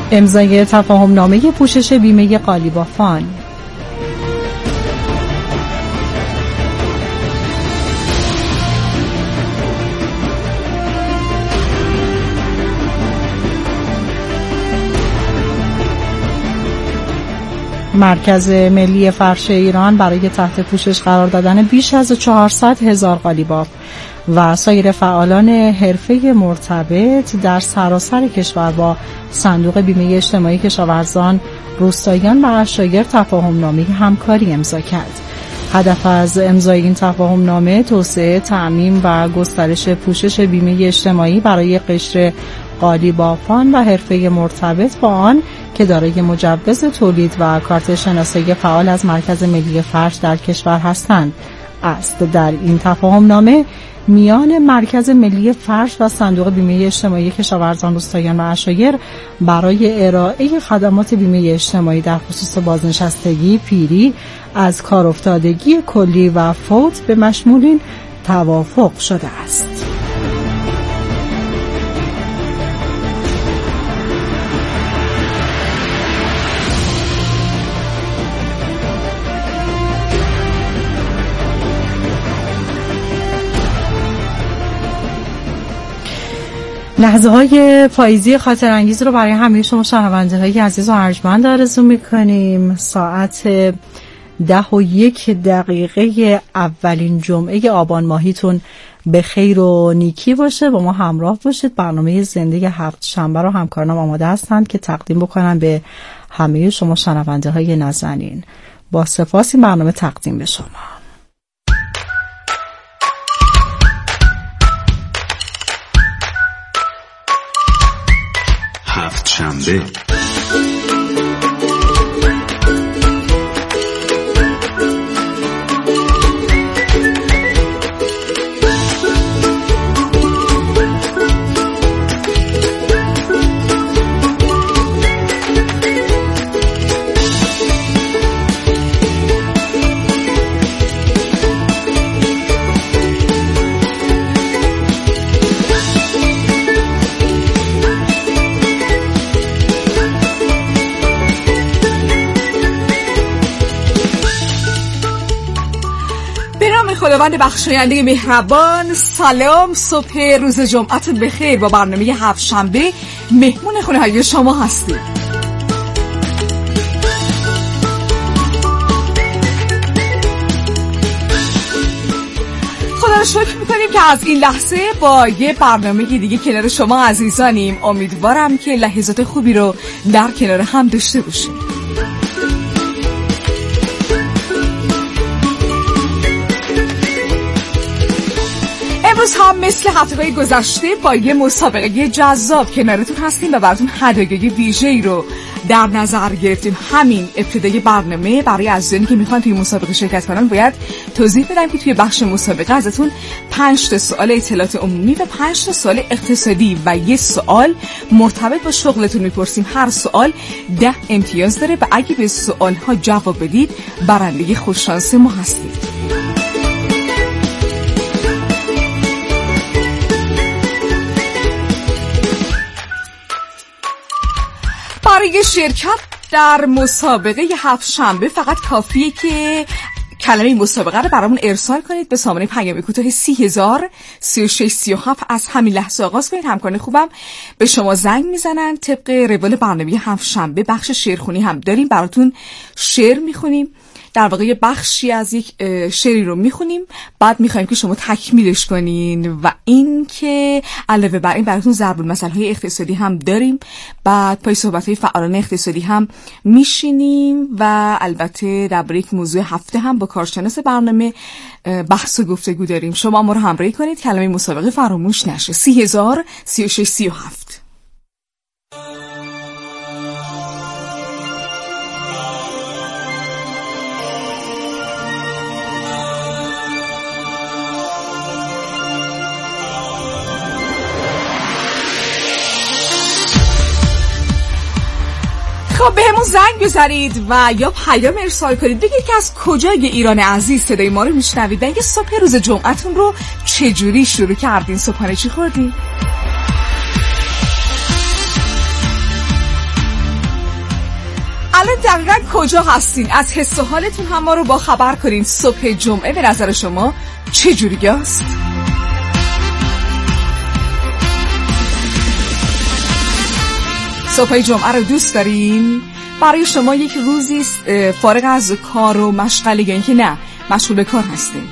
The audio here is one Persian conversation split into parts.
امضای تفاهم نامه پوشش بیمه قالیبافان. مرکز ملی فرش ایران برای تحت پوشش قرار دادن بیش از 400,000 قالیباف و سایر فعالان حرفه مرتبط در سراسر کشور با صندوق بیمه اجتماعی کشاورزان، روستاییان و عشایر تفاهم نامه همکاری امضا کرد. هدف از امضای این تفاهم نامه توسعه، تعمیم و گسترش پوشش بیمه اجتماعی برای قشر قالیبافان و حرفه مرتبط با آن که دارای مجوز تولید و کارت شناسایی فعال از مرکز ملی فرش در کشور هستند است. در این تفاهم نامه میان مرکز ملی فرش و صندوق بیمه اجتماعی کشاورزان، روستاییان و عشایر برای ارائه خدمات بیمه اجتماعی در خصوص بازنشستگی، پیری، از کار افتادگی کلی و فوت به مشمولین توافق شده است. لحظه‌های پاییزی خاطر انگیز رو برای همه شما شنونده‌های عزیز و ارجمند آرزو می‌کنیم. ساعت 10:01 اولین جمعه آبان ماهیتون به خیر و نیکی باشه. با ما همراه باشید. برنامه زنده هفت شنبه رو همکارانم آماده هستند که تقدیم بکنن به همه شما شنونده‌های نازنین. با سپاس این برنامه تقدیم به شما. هفت شنبه خداوند بخشاینده مهربان. سلام، صبح روز جمعتون بخیر. با برنامه هفت شنبه مهمون خونه های شما هستیم. خدا رو شکر میکنیم که از این لحظه با یه برنامه دیگه کنار شما عزیزانیم. امیدوارم که لحظات خوبی رو در کنار هم داشته باشیم. امروز هم مثل هفته‌های گذشته با یه مسابقه جذاب کنارتون هستیم و براتون هدایای ویژه‌ای رو در نظر گرفتیم. همین ابتدای برنامه برای عزیزانی که میخوان توی مسابقه شرکت کنن باید توضیح بدم که توی بخش مسابقه ازتون 5 تا سوال اطلاعات عمومی و 5 تا سوال اقتصادی و یه سوال مرتبط با شغلتون میپرسیم. هر سوال 10 امتیاز داره و اگه به سوال‌ها جواب بدید برنده خوششانس ما هستید. برای شرکت در مسابقه هفت شنبه فقط کافیه که کلمه مسابقه رو برامون ارسال کنید به سامانه پیام کوتاه 30,3637. از همین لحظه آغاز کنید. همکاران خوبم به شما زنگ میزنن. طبق روال برنامه هفت شنبه بخش شعرخوانی هم داریم. براتون شعر میخونیم. در واقع بخشی از یک شعری رو میخونیم، بعد میخوایم که شما تکمیلش کنین و این که علاوه بر این براتون ضرب المثل‌های اقتصادی هم داریم. بعد پای صحبت‌های فعالان اقتصادی هم میشینیم و البته در یک موضوع هفته هم با کارشناس برنامه بحث و گفتگو داریم. شما ما رو همراهی کنید. کلمه مسابقه فراموش نشه. 30,3637. خب به همون زنگ بزنید و یا پیام ارسال کنید. بگید که از کجای ایران عزیز صدای ما رو میشنوید و اینکه صبح روز جمعتون رو چجوری شروع کردین. صبحانه چی خوردین؟ دقیقا کجا هستین؟ از حس و حالتون هم ما رو با خبر کنین. صبح جمعه به نظر شما چه جوری است؟ صبح جمعه رو دوست دارین؟ برای شما یک روزی فارغ از کار و مشغله، یا اینکه نه مشغول به کار هستین؟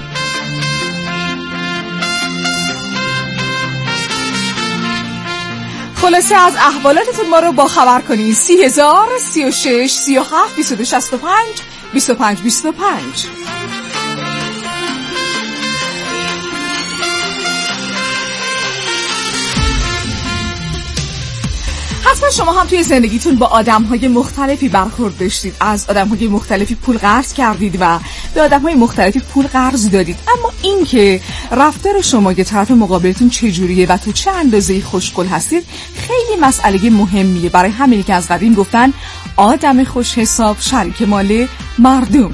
خلاصه از احوالاتتون ما رو با خبر کنین. 30,000 36 37 22 65 25 25. حتما شما هم توی زندگیتون با آدم‌های مختلفی برخورد داشتید، از آدم‌های مختلفی پول قرض کردید و به آدم‌های مختلفی پول قرض دادید. اما این که رفتار شما یا طرف مقابلتون چجوریه و تو چه اندازه‌ای خوشقول هستید خیلی مسئله مهمیه. برای همینی که از قدیم گفتن آدم خوش حساب شریک مال مردمه.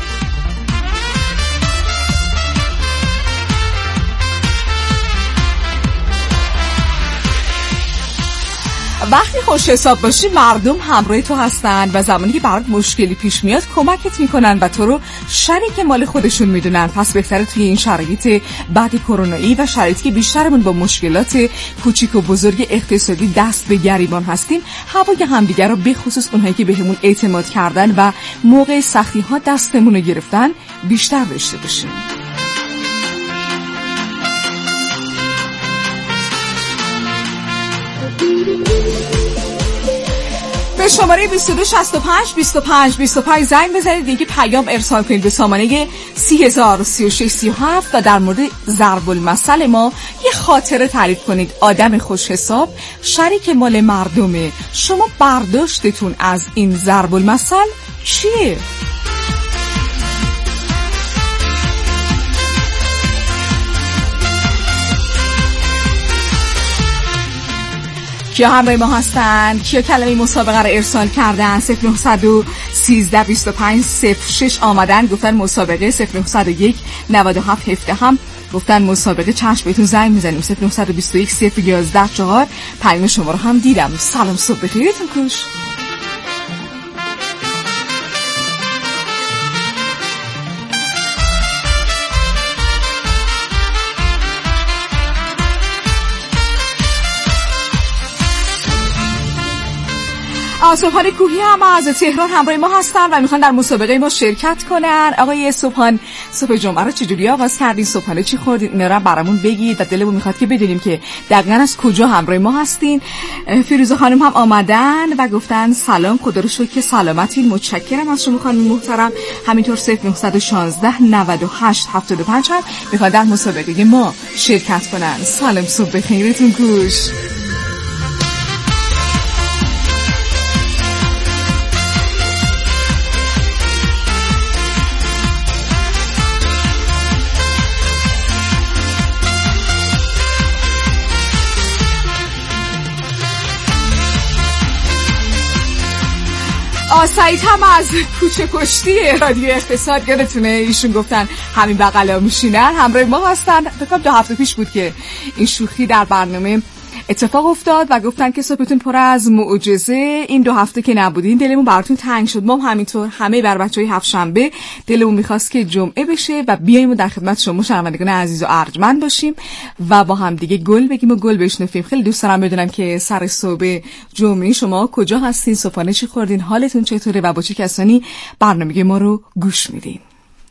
وقتی خوش حساب باشی مردم همراه تو هستن و زمانی که برات مشکلی پیش میاد کمکت میکنن و تو رو شریک مال خودشون میدونن. پس بهتره توی این شرایط بعد کرونایی و شرایطی که بیشترمون با مشکلات کوچیک و بزرگ اقتصادی دست به گریبان هستیم هوای همدیگر رو به خصوص اونهایی که بهمون اعتماد کردن و موقع سختی ها دستمون رو گرفتن بیشتر داشته باشیم. به شماره 22 65 25 25 زنگ بزنید، دیگه پیام ارسال کنید به سامانه 30,000 36 37 و در مورد ضرب المثل ما یه خاطره تعریف کنید. آدم خوش حساب شریک مال مردمه. شما برداشتتون از این ضرب المثل چیه؟ کیا همراه ما هستن؟ کیا کلمه مسابقه رو ارسال کردن؟ 0913 25 06 آمدن گفتن مسابقه. 0901 97 17 هم گفتن مسابقه. چشم بهتون زنگ میزنیم. 0921 011 4 پیام شما رو هم دیدم. سلام صبح بخیرتون کوش. صبحان کوهی هم از تهران همراه ما هستن و میخوان در مسابقه ما شرکت کنن. آقای صبحان، صبح جمعه رو چجوری آغاز کردین؟ صبحانه چی خوردین؟ اینا رو برامون بگید و دلمون میخواد که بدونیم که دقیقاً از کجا همراه ما هستین. فیروزه خانم هم آمدن و گفتن سلام، خدا رو شکر که سلامتین، متشکرم از شما خانم محترم. همینطور 0916 98 75 هم میخوان در مسابقه ما شرکت کنن. سلام صبح بخیرتون کوش. سعید هم از کوچه کشتی رادیو اقتصاد یادتونه، ایشون گفتن همین بغلا میشینن همراه ما هستن. فکر 2 هفته پیش بود که این شوخی در برنامه اتفاق افتاد و گفتن که صبحتون پر از معجزه. این 2 هفته که نبودین دلمون براتون تنگ شد. ما هم همینطور همه بر بچهای هفت‌شنبه دلمون میخواست که جمعه بشه و بیایم و در خدمت شما شنوندگان عزیز و ارجمند باشیم و با هم دیگه گل بگیم و گل بشنفیم. خیلی دوست دارم بدونم که سر صبح جمعه شما کجا هستین، صبحانه چی خوردین، حالتون چطوره و با چه کسانی برنامه ما رو گوش میدین.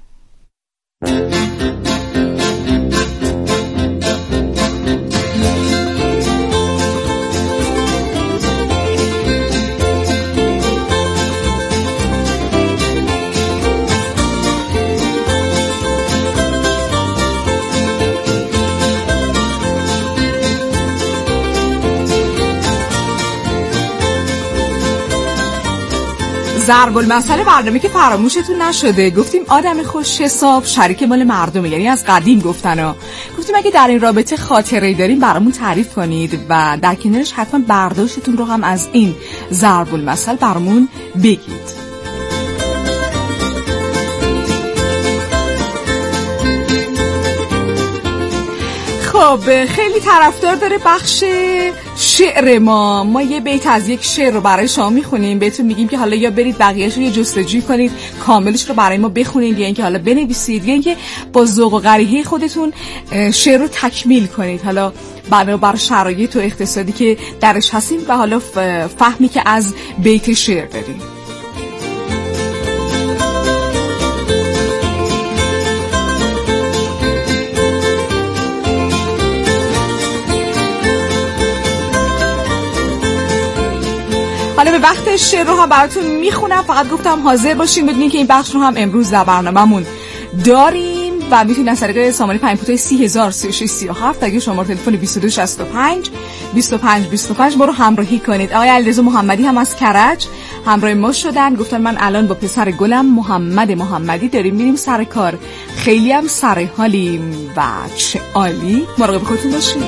ضرب المثل برنامه که فراموشتون نشده. گفتیم آدم خوش حساب شریک مال مردمه، یعنی از قدیم گفتن. گفتیم اگه در این رابطه خاطره‌ای دارین برامون تعریف کنید و در کنارش حتما برداشتتون رو هم از این ضرب المثل برامون بگید. خب خیلی طرفدار داره بخش شعر ما یه بیت از یک شعر رو برای شما میخونیم، بهتون میگیم که حالا یا برید بقیه‌اش رو یه جستجوی کنید کاملش رو برای ما بخونید، یا اینکه حالا بنویسید، یا اینکه با ذوق و قریحه خودتون شعر رو تکمیل کنید، حالا بر شرایط و اقتصادی که درش هستیم و حالا فهمی که از بیت شعر داریم. حالا به وقت شعر رو هم براتون میخونم، فقط گفتم حاضر باشین بدونین که این بخش رو هم امروز در برنامه‌مون داریم و میتونید از طریق سامانه پیام پوتای 303637 اگه شماره تلفن 2265 2525 ما رو همراهی کنید. آقای علیرضا محمدی هم از کرج همراه ما شدن، گفتن من الان با پسر گلم محمد محمدی داریم میریم سر کار، خیلی هم سر حالیم و چه عالی. مراقب خودتون باشین.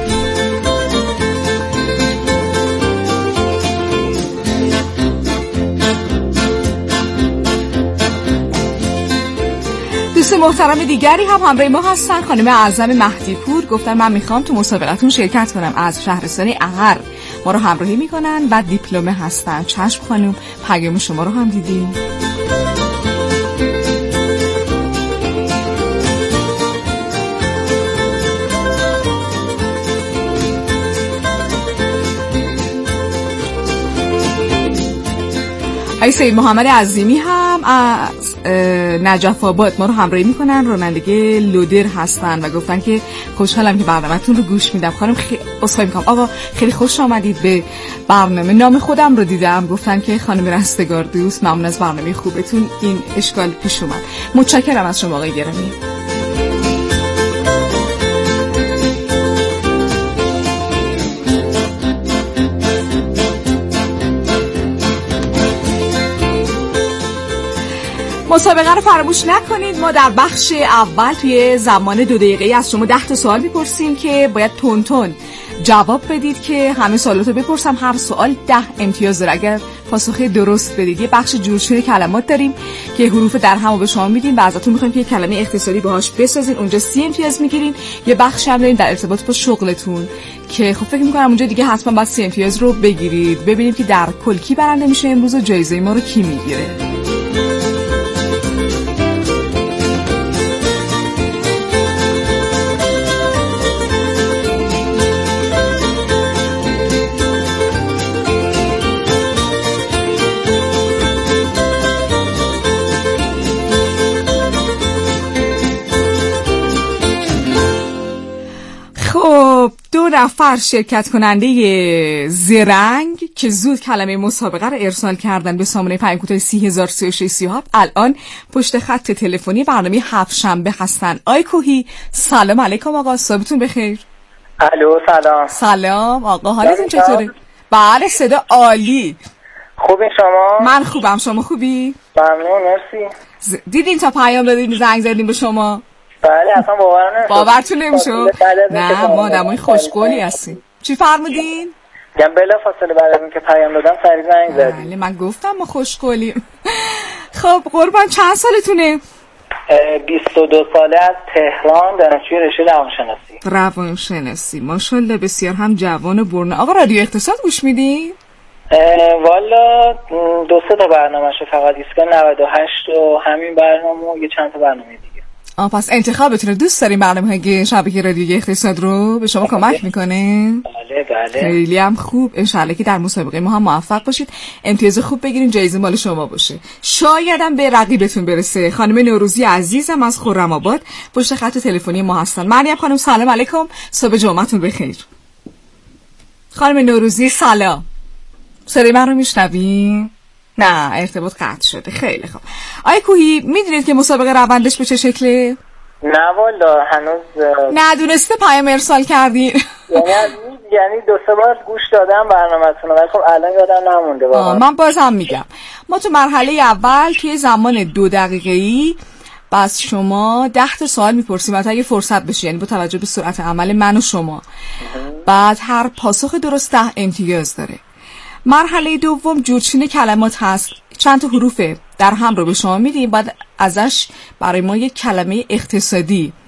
دوست محترم دیگری هم همراه ما هستن، خانم اعظم مهدی پور، گفتن من میخوام تو مسابقتون شرکت کنم، از شهرستان اغر ما رو همراهی میکنن و دیپلمه هستن. چشم خانم، پیام شما رو هم دیدیم. آقای سید محمد عظیمی هم از نجف آباد ما رو همراهی میکنن، راننده لودر هستن و گفتن که خوشحالم که برنامه‌تون رو گوش میدم. خانم عذرخواهی میکنم آقا، خیلی خوش آمدید به برنامه. نام خودم رو دیدم، گفتن که خانم رستگار دوست، ممنون از برنامه خوبتون، این اشکال پیش اومد. متشکرم از شما آقای گرامی. مسابقه رو فراموش نکنید. ما در بخش اول توی زمان 2 دقیقه از شما 10 تا سوال میپرسیم که باید تون تون جواب بدید که همه سوالاتو بپرسم، هر سوال 10 امتیاز داره اگر پاسخ درست بدید. یه بخش جورچین کلمات داریم که حروف در هم رو به شما میدیم و ازتون میخوایم که یه کلمه اقتصادی باهاش بسازین، اونجا 30 امتیاز میگیرین. یه بخش هم داریم در ارتباط با شغلتون که خب فکر میکنم اونجا دیگه حتما باید 30 امتیاز رو بگیرید. ببینیم که در کل کی برنده میشه امروز و جایزه ما رو کی میگیره. خب 2 نفر شرکت کننده زرنگ که زود کلمه مسابقه رو ارسال کردن به سامانه پیام کوتاه 303637 الان پشت خط تلفنی برنامه هفت‌شنبه هستن. آی کوهی، سلام علیکم آقا، صبحتون بخیر. الو سلام. سلام آقا، حالتون چطوره؟ بله صدا عالی. خوبی شما؟ من خوبم، شما خوبی؟ ممنون مرسی. دیدین تا پیام دادیم زنگ زدیم به شما؟ بله اصلا باورتون نمیشه. نه ما آدمای خوشگلی هستیم. چی فرمودین؟ میگم بلا فاصله بعد از اینکه پیام دادم سری زنگ زدید. بله من گفتم ما خوشگلیم. خب قربان چند سالتونه؟ 22 ساله، از تهران، دانشجوی رشته روانشناسی. ماشاءالله بسیار هم جوان و برنه. آقا رادیو اقتصاد گوش میدین؟ والا 2-3 تا برنامه‌شو فقط ایستگاه 98 و همین برنامه و یه چند تا برنامه دیگه. پس انتخابتونه. دوست داریم برنامه‌های شبکه رادیویی اقتصاد رو به شما کمک میکنه؟ بله. خیلی هم خوب. انشالله که در مسابقه ما هم موفق باشید، امتیاز خوب بگیرین، جایزه مال شما باشه. شاید هم به رقیبتون برسه. خانم نوروزی عزیزم از خرم‌آباد پشت خط تلفنی ما هستن. مریم خانم سلام علیکم، صبح جمعتون بخیر. خانم نوروزی سلام، صدای من رو میشنوین؟ نه ارتباط قطع شده. خیلی خوب. آقای کوهی میدونید که مسابقه روندش به چه شکله؟ نه والا هنوز ندونسته پیام ارسال کردین. یعنی 2-3 بار گوش دادم برنامه‌تون ولی خب الان یادم نمونده واقعا. من باز هم میگم ما تو مرحله اول توی زمان 2 دقیقه‌ای بس شما 10 تا سوال میپرسیم البته اگه فرصت بشه، یعنی با توجه به سرعت عمل من و شما. بعد هر پاسخ درست 10 امتیاز داره. مرحله دوم جورچین کلمات هست. چند تا حروف در هم رو به شما میدیم، بعد ازش برای ما یک کلمه اقتصادی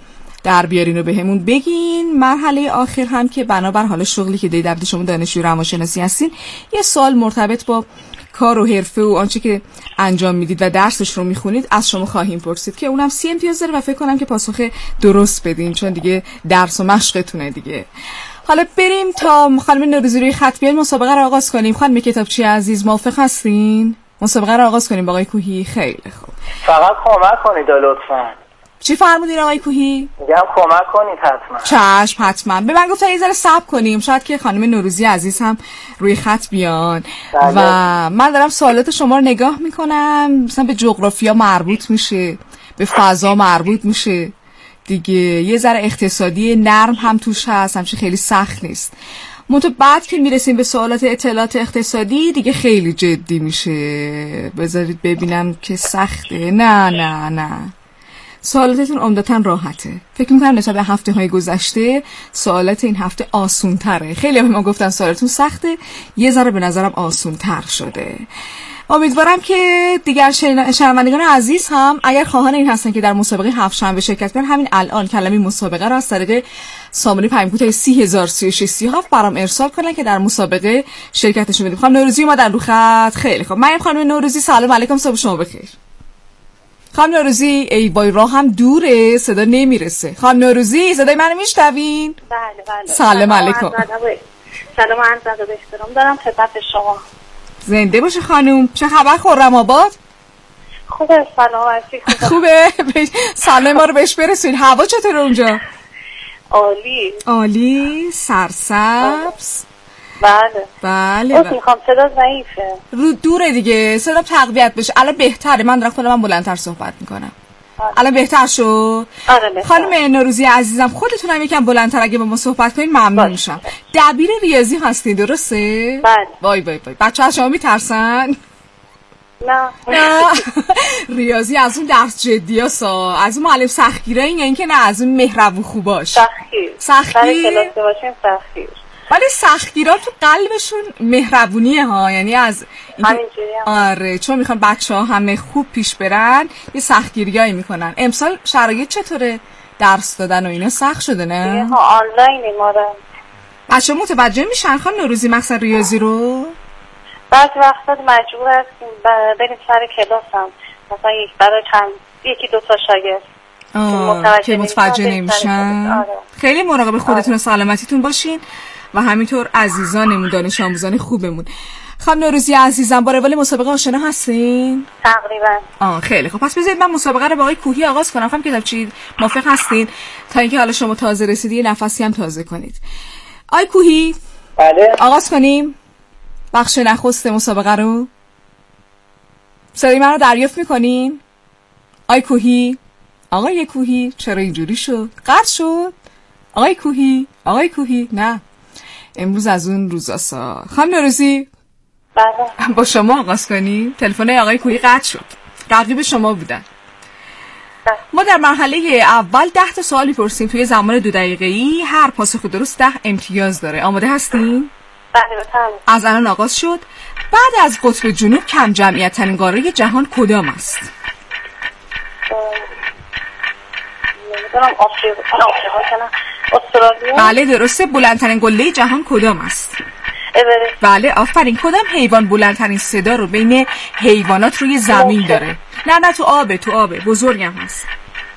در بیارین و بهمون بگین. مرحله آخر هم که بنابر حال شغلی که دیدید شما دانشجوی روانشناسی هستین، یه سوال مرتبط با کار و حرفه و آنچه که انجام میدید و درسش رو میخونید از شما خواهیم پرسید که اونم 30 امتیاز داره و فکر کنم که پاسخ درست بدین چون دیگه درس و مشقتونه دیگه. حالا بریم تا خانم نوروزی روی خط بیاین، مسابقه رو آغاز کنیم. خانم کتابچی عزیز موافق هستین؟ مسابقه رو آغاز کنیم با آقای کوهی. خیلی خوب. فقط کمک کنید لطفاً. چی فرمودین آقای کوهی؟ میگم کمک کنید حتما. چشم حتما. به من گفتن یه ذره صبر کنیم شاید که خانم نوروزی عزیز هم روی خط بیان. بله. و من دارم سوالات شما رو نگاه میکنم، مثلا به جغرافیا مربوط میشه، به فضا مربوط میشه دیگه، یه ذره اقتصادی نرم هم توش هست، همچنین خیلی سخت نیست. منتها بعد که میرسیم به سوالات اطلاعات اقتصادی دیگه خیلی جدی میشه. بذارید ببینم که سخته. نه سوالاتتون عمدتاً راحته. فکر میکنم نسبت به هفته‌های گذشته سوالات این هفته آسون‌تره. خیلی به ما گفتن سوالاتون سخته، یه ذره به نظرم آسون‌تر شده. امیدوارم که دیگر شنوندگان عزیز هم اگر خواهان این هستن که در مسابقه هفت‌شنبه شرکت کنن، همین الان کلمه مسابقه را از طریق سامانه پیام کوتاه 3003637 برام ارسال کنن که در مسابقه شرکتشون بدیم. خانم نوروزی ما در رو خط. خیلی خوب. من خانم نوروزی سلام علیکم، صبح شما بخیر. خانم نوروزی ای وای راه هم دوره، صدا نمیرسه. خانم نوروزی صدای منو میشنوین؟ بله. سلام علیکم. سلام عرض ادب و احترام دارم خدمت شما. زنده باشه خانم. چه خبر خرم آباد؟ خوبه، سلامتی خوبه. سلام ما رو بهش برسونید. هوا چطوره اونجا؟ عالی. سرسبز. بله. میخوام صدا ضعیفه. رو دوره دیگه، صدا تقویت بشه. الان بهتره. من دارم خودم بلندتر صحبت میکنم. الان بهتر شد؟ آره بهتر. خانم نوروزی عزیزم خودتون هم یکم بلندتر اگه با ما صحبت کنین ممنون میشم. دبیر ریاضی هستین درسته؟ بله. وای بچه‌ها شما میترسن؟ نه. ریاضی از اون درس جدیاسا، از اون معلم سختگیرایی، یا اینکه نه از اون مهربون خوباش؟ سختگیر کلاس باشیم سختگیر. ولی سختگیرا تو قلبشون مهربونیه ها، یعنی از آره چون میخوان بچه‌ها همه خوب پیش برن یه سختگیریایی میکنن. امسال شرایط چطوره؟ درس دادن و اینا سخت شده نه؟ ها آنلاین ما رو. بچه‌ها متوجه میشن خانم نوروزی مقصد ریاضی رو؟ بعضی وقتا مجبور هستیم بریم سر کلاس هم، مثلا برای یکی دو تا شاگرد که متوجه نمیشن. آره. خیلی مراقب خودتون و سلامتیتون باشین و همینطور عزیزانمون دانش آموزان خوبمون. خانم نوروزی عزیزم با روال مسابقه آشنا هستین؟ تقریبا. خیلی خب. پس بذارید من مسابقه رو با آقای کوهی آغاز کنم. خانم کتابچی موافق هستین تا اینکه حالا شما تازه رسیدی یه نفسی هم تازه کنید؟ آقای کوهی بله. آغاز کنیم بخش نخست مسابقه رو. صدای من رو دریافت میکنین؟ آقای کوهی چرا اینجوری شد؟ قطع شد؟ آقای کوهی نه امروز از اون روزاسا. خانم نوروزی بله. با شما آغاز کنیم. تلفن آقای کوهی قطع شد، رقیب شما بودن. ما در مرحله اول 10 تا سوال می‌پرسیم توی زمان 2 دقیقه‌ای. هر پاسخ درست 10 امتیاز داره. آماده هستین؟ بله. از الان آغاز شد. بعد از قطب جنوب کم جمعیت ترین قاره جهان کدام است؟ استرالیا. بله درسته. بلندترین قله جهان کدام است؟ اورست. بله آفرین. کدام حیوان بلندترین صدا رو بین حیوانات روی زمین داره؟ نه تو آبه بزرگم هست.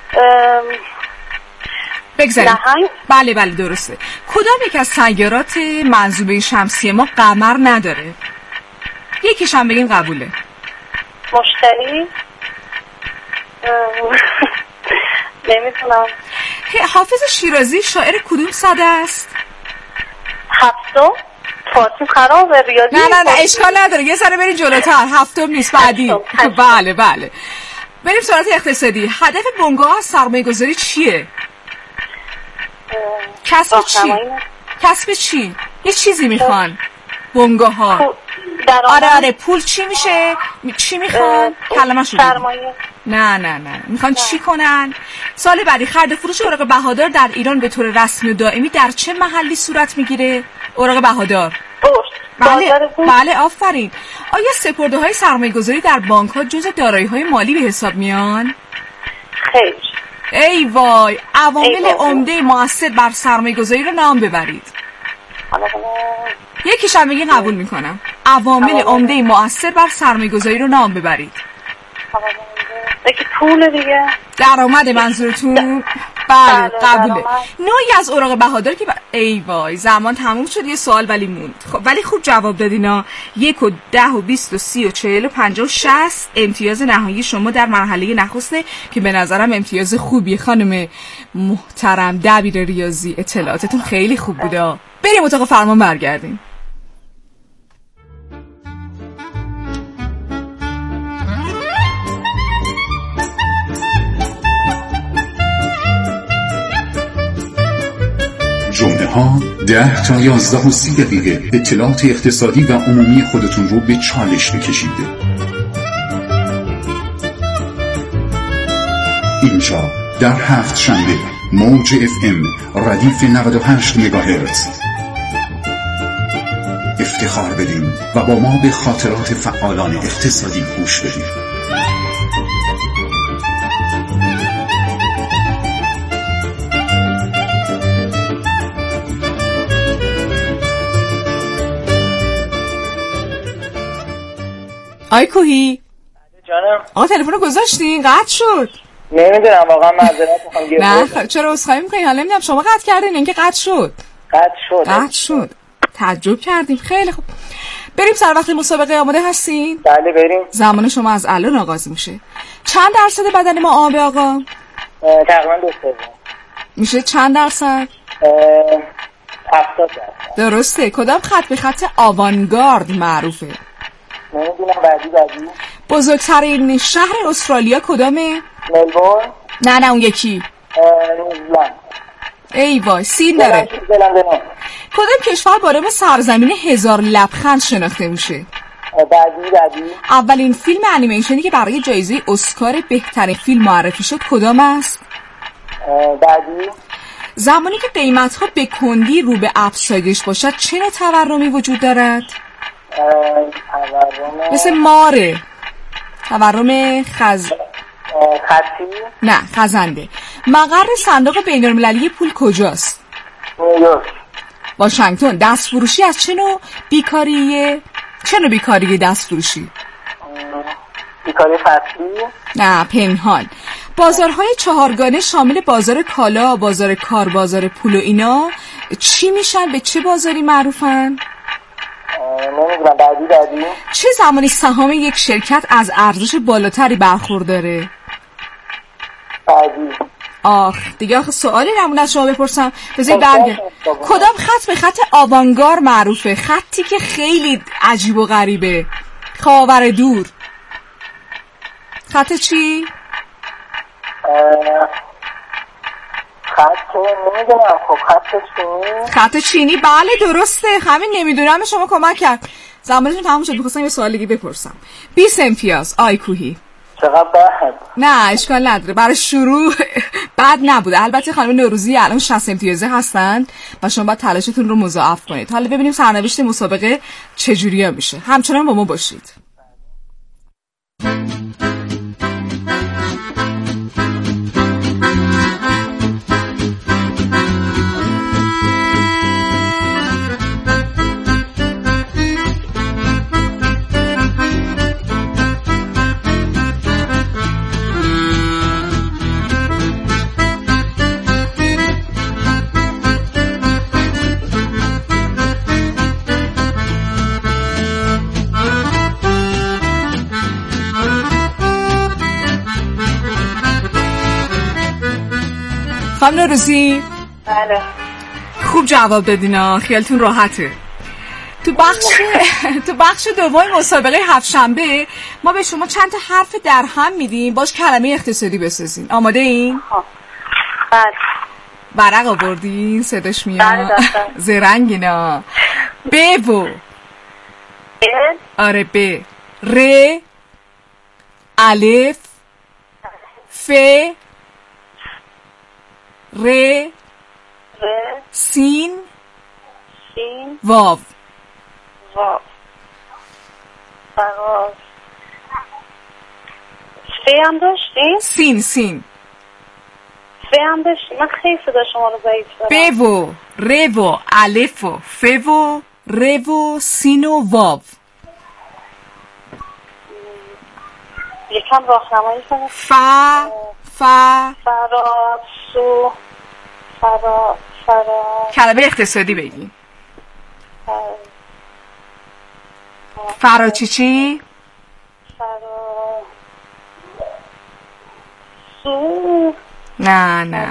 بگذاریم. بله درسته. کدام یک از سیارات منظومه شمسی ما قمر نداره؟ یکیش هم بگین قبوله. مشتری. نمیتونم. حافظ شیرازی شاعر کدوم سده است؟ هفتم. فارسی خرابه ریاضی. نه اشکال نداره، یه ذره بریم جلوتر. هفتم نیست، بعدی. بله بریم سوالات اقتصادی. هدف بنگاه از سرمایه‌گذاری چیه؟ کسب چی؟ یه چیزی میخوان بنگاه ها. آره پول چی میشه؟ چی میخوان؟ کلمه‌شو سرمایه. نه میخوان چی کنن؟ سال بعدی خرید فروش اوراق بهادار در ایران به طور رسمی و دائمی در چه محلی صورت میگیره؟ اوراق بهادار. بله آفرین. آیا سپرده های سرمایه‌گذاری در بانک ها جزء دارایی های مالی به حساب میان؟ خیر. ای وای، عوامل عمده مؤثر بر سرمایه‌گذاری رو نام ببرید. یکیش هم بگی قبول میکنم. عوامل عمده مؤثر بر سرمایه‌گذاری رو نام ببرید. یکی پول دیگه. درآمد منظورتون؟ بله قبوله. نوعی از اوراق بهادار که ای وای زمان تموم شد، یه سوال ولی موند. خب ولی خوب جواب دادینا. 1 و 10 و 20 و 30 و 40 و 50 و 60 امتیاز نهایی شما در مرحله نخسته که به نظرم امتیاز خوبی. خانم محترم دبیر ریاضی، اطلاعاتتون خیلی خوب بوده. بریم اتاق فرمان برگردیم. جمله ها 10 تا 11 و 30 دقیقه اطلاعات اقتصادی و عمومی خودتون رو به چالش بکشید. اینجا در 7 شنبه موج FM ردیف 98 مگاهرتز. افتخار بدیم و با ما به خاطرات فعالان اقتصادی گوش بدیم. آی کوهی جانم. آقا تلفنو گذاشتین؟ قطع شد. نمیدونم واقعا، معذرت میخوام. نه چرا عذرخواهی میکنین؟ حالا نمیدونم شما قطع کردین اینکه قطع شد. قطع شد. تعجب کردیم. خیلی خوب، بریم سر وقت مسابقه. آماده هستین؟ بله بریم. زمان شما از الان آغاز میشه. چند درصد بدن ما آبه آقا؟ تقریبا 2/3. میشه چند درصد؟ 70%. درسته. کدام خط به خط آوانگارد معروفه؟ نمیدونم. بعدی. بزرگترین شهر استرالیا کدامه؟ ملبورن. نه اون یکی. نیوزلند. ای وای سین داره. کدام کشور با نام سرزمین 1000 لبخند شناخته میشه؟ بعدی. اولین فیلم انیمیشنی که برای جایزه اسکار بهترین فیلم معرفی شد کدام است؟ بعدی. زمانی که قیمت‌ها به کندی رو به افزایش باشد چه نوع تورمی وجود دارد؟ تورم مثل ماره. تورم خطی. نه خزنده. مقر صندوق بین‌المللی پول کجاست؟ نیویورک. واشنگتن. دستفروشی از چه نوع بیکاریه؟ چه نوع بیکاری دستفروشی؟ بیکاری فصلی؟ نه پنهان. بازارهای چهارگانه شامل بازار کالا، بازار کار، بازار پول و اینا چی میشن؟ به چه بازاری معروفن؟ نمیدونم. بعدی. چه زمانی سهام یک شرکت از ارزش بالاتری برخورداره؟ بعدی. دیگه آخه سوالی نمونه از شما بپرسم. بذاری برگرد. کدام خط به خط آوانگار معروفه؟ خطی که خیلی عجیب و غریبه. خاور دور. خط چی؟ نمیدونم. خب خط چینی. بله درسته. همین نمیدونم شما کمک کرد. زمانشون تموم شد. می‌خواستم یه سوال دیگه بپرسم. 20 امتیاز. آی کوهی. چقدر بد؟ نه اشکال نداره. برای شروع بد نبوده. البته خانم نوروزی الان 60 امتیازه هستند و شما باید تلاشتون رو مضاعف کنید. حالا ببینیم سرنوشت مسابقه چجوریه میشه. همچنان با ما باشید. خانم نوروزی. بله. خوب جواب دادینا. خیالتون راحته. تو بخش دوم مسابقه هفت‌شنبه ما به شما چند تا حرف در هم میدیم، باش کلمه اقتصادی بسازین. آماده این؟ بله. ورق آوردین؟ صداش میاد؟ بله داشتم. زرنگینا. ب و آره ب. ر الف ف ر سین واو. فراز. ف هم داشتیم؟ سین هم داشت. من خیلی صدا شما رو ضعیف دارم. ب و ر و الف و ف و ر و سین و واو. یکم راهنمایی کنید. فراسو کلمه اقتصادی بگیم. فرا چی؟ سو. نه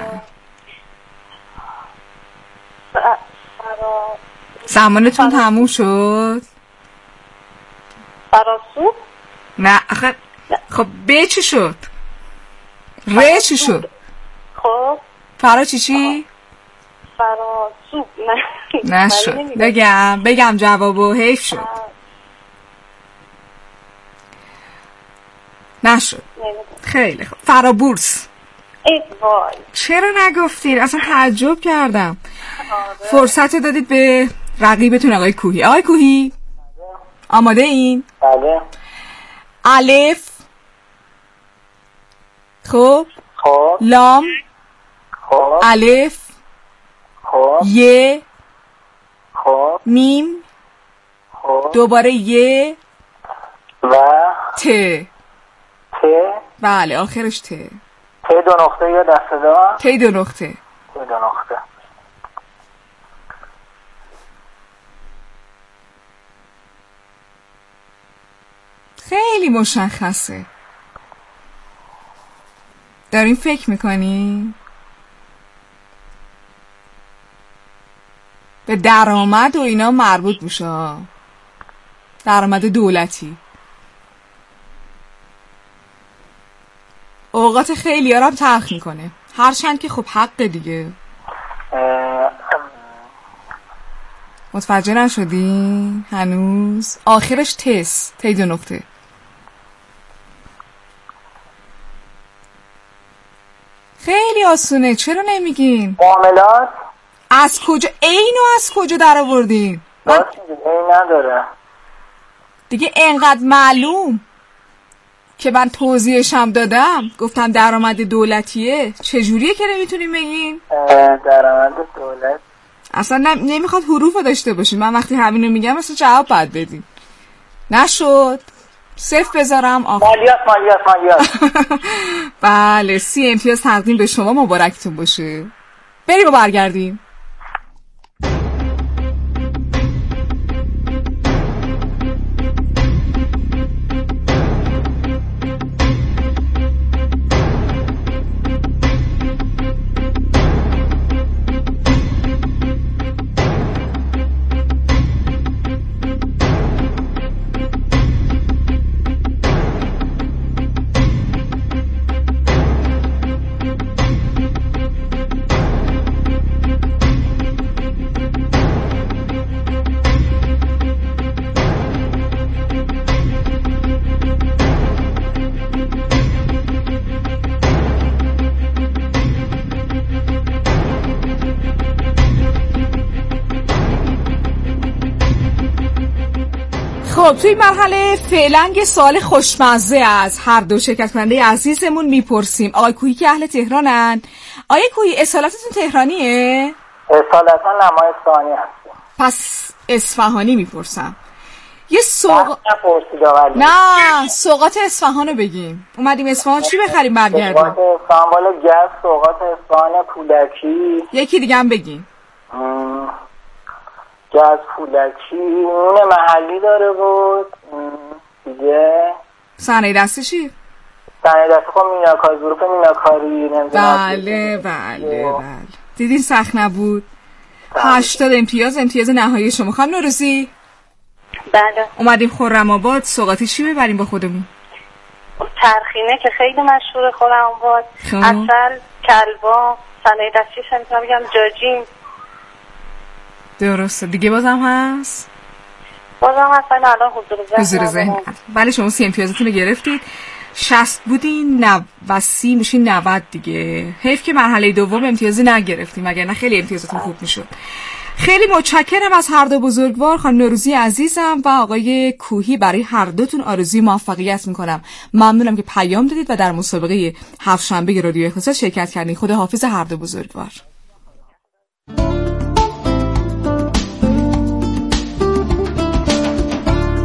زمانتون تموم شد. فراسو. نه آخه خب ب چی شد؟ ر چی شد؟ خب فرا چی؟ فراسو. نه شد. بگم جوابو. حیف شد. نشد. خیلی خوب. فرابورس. ای وای، چرا نگفتین؟ اصلا تعجب کردم. فرصت دادید به رقیبتون آقای کوهی. آقای کوهی آماده این؟ بله. الف. خب لام. خب الف. خب ی. خب میم. خب دوباره ی. و ت. ت. بله آخرش ت. ت دو نقطه یا دست دار؟ ت دو نقطه. ت دو نقطه. خیلی مشخصه. دارین فکر میکنی؟ به درآمد و اینا مربوط میشه. درآمد دولتی. اوقات خیلی ها رو هم تلخ میکنه، هرچند که خب حق دیگه. متوجه نشدی؟ هنوز آخرش تس. تی دو نقطه. خیلی آسونه. چرا نمیگین؟ معاملات. از کجا اینو از کجا در آوردین؟ این نداره دیگه اینقدر معلوم که من توضیحشم دادم. گفتم درآمد دولتیه. چجوریه که نمیتونیم بگین؟ درآمد دولت اصلا نمیخواد حروف داشته باشین. من وقتی همینو میگم اصلا جواب باید بدین. نشد. 0 بذارم. مالیات. بله 30 امتیاز تقدیم به شما. مبارکتون باشه. بریم و برگردیم. خب توی مرحله فعلا یه سوال خوشمزه از هر دو شرکت کننده عزیزمون میپرسیم. آقای کوهی که اهل تهرانن. آقای کوهی اصالتتون تهرانیه؟ اصالتا نمای اصفهانی هستیم. پس اصفهانی میپرسم. یه نه سوغات اصفهانو بگیم. اومدیم اصفهان چی بخریم برگردیم؟ سوغات اصفهان بالا گز، سوغات اصفهان پولکی. یکی دیگه هم بگیم. گز پولکی. نون محلی داره بود دیگه. صنایع دستی چی؟ صنایع دستی خب میناکاری، ظروف میناکاری. بله دیدین سخت نبود. 80 امتیاز نهایی شما. خانم نوروزی. بله. اومدیم خرم‌آباد. سوغاتی چی ببریم با خودمون؟ ترخینه که خیلی مشهور خرم‌آباد. عسل، کلبا، صنایع دستی میتونم بگم جاجین. درسته. دیگه بازم هست؟ بازم هست الان حضور ذهن. بله شما 30 امتیازتون رو گرفتید. 60 بودین و 30 میشین 90 دیگه. حیف که مرحله دوم امتیازی نگرفتیم، مگر نه خیلی امتیازتون خوب میشد. خیلی متشکرم از هر دو بزرگوار، خانم نوروزی عزیزم و آقای کوهی، برای هر دوتون آرزوی موفقیت میکنم. ممنونم که پیام دادید و در مسابقه هفت شنبه رادیو اختصاص شرکت کردین. خدا حافظ هر دو بزرگوار.